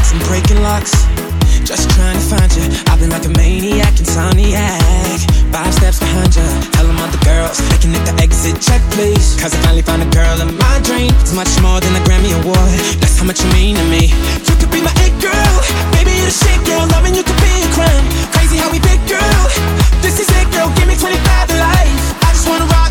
I'm breaking locks, just trying to find you. I've been like a maniac, insomniac, 5 steps behind you. Tell them all the girls, they can hit the exit check, please. Cause I finally found a girl in my dream. It's much more than a Grammy Award, that's how much you mean to me. You could be my it girl, baby you're the shit girl. Loving you could be a crime, crazy how we fit girl. This is it girl, give me 25 to life. I just wanna rock